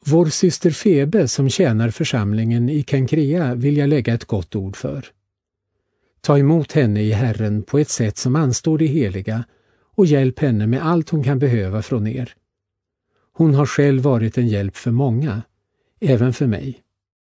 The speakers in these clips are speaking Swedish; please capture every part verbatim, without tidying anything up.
Vår syster Febe som tjänar församlingen i Kenkrea vill jag lägga ett gott ord för. Ta emot henne i Herren på ett sätt som anstår det heliga och hjälp henne med allt hon kan behöva från er. Hon har själv varit en hjälp för många, även för mig.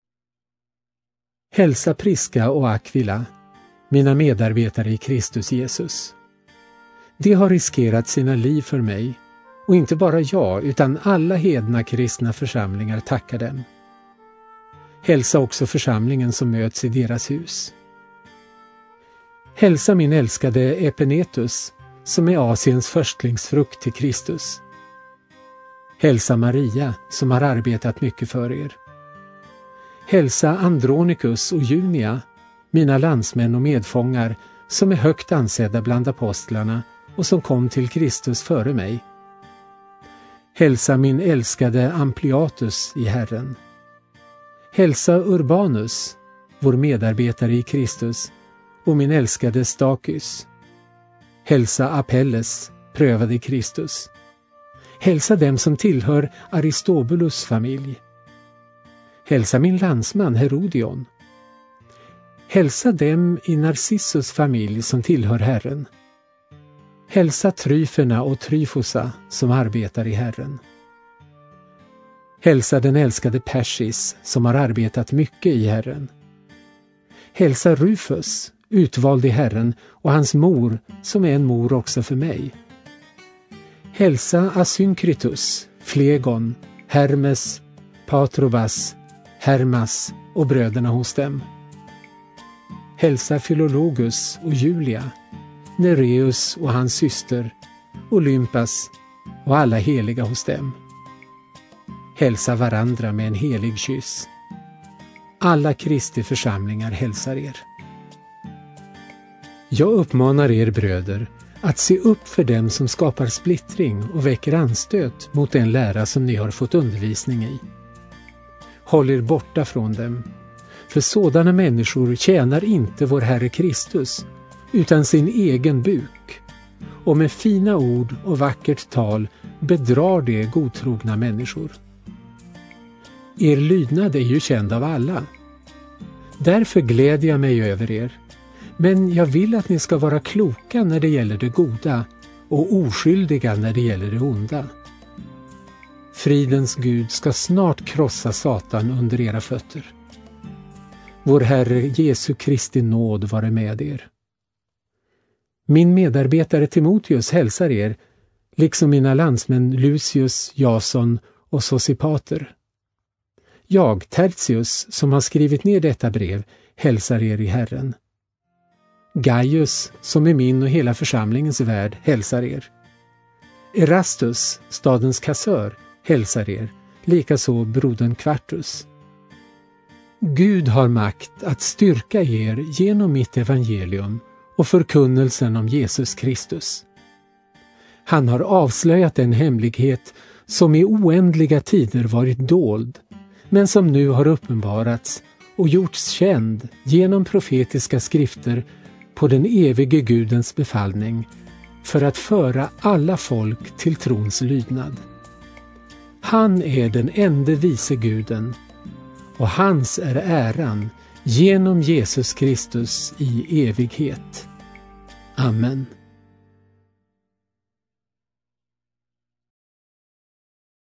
Hälsa Priska och Aquila, mina medarbetare i Kristus Jesus. De har riskerat sina liv för mig, och inte bara jag utan alla hedna kristna församlingar tackar dem. Hälsa också församlingen som möts i deras hus. Hälsa min älskade Epenetus, som är Asiens förstlingsfrukt till Kristus. Hälsa Maria, som har arbetat mycket för er. Hälsa Andronikus och Junia, mina landsmän och medfångar, som är högt ansedda bland apostlarna och som kom till Kristus före mig. Hälsa min älskade Ampliatus i Herren. Hälsa Urbanus, vår medarbetare i Kristus, och min älskade Stakys. Hälsa Apelles, prövad i Kristus. Hälsa dem som tillhör Aristobulus familj. Hälsa min landsman Herodion. Hälsa dem i Narcissus familj som tillhör Herren. Hälsa Tryfena och Tryfosa som arbetar i Herren. Hälsa den älskade Persis som har arbetat mycket i Herren. Hälsa Rufus, utvald i Herren, och hans mor som är en mor också för mig. Hälsa Asynkritus, Flegon, Hermes, Patrobas, Hermas och bröderna hos dem. Hälsa Philologus och Julia, Nereus och hans syster, Olympas och alla heliga hos dem. Hälsa varandra med en helig kyss. Alla Kristi församlingar hälsar er. Jag uppmanar er bröder att se upp för dem som skapar splittring och väcker anstöt mot den lära som ni har fått undervisning i. Håll er borta från dem, för sådana människor tjänar inte vår Herre Kristus, utan sin egen buk, och med fina ord och vackert tal bedrar de godtrogna människor. Er lydnad är ju känd av alla. Därför gläder jag mig över er, men jag vill att ni ska vara kloka när det gäller det goda och oskyldiga när det gäller det onda. Fridens Gud ska snart krossa Satan under era fötter. Vår Herre Jesu Kristi nåd vare med er. Min medarbetare Timoteus hälsar er, liksom mina landsmän Lucius, Jason och Sosipater. Jag, Tertius, som har skrivit ner detta brev, hälsar er i Herren. Gaius, som är min och hela församlingens värd, hälsar er. Erastus, stadens kassör, hälsar er, likaså brodern Quartus. Gud har makt att styrka er genom mitt evangelium och förkunnelsen om Jesus Kristus. Han har avslöjat en hemlighet som i oändliga tider varit dold, men som nu har uppenbarats och gjorts känd genom profetiska skrifter på den evige Gudens befallning, för att föra alla folk till trons lydnad. Han är den ende vise Guden, och hans är äran genom Jesus Kristus i evighet. Amen.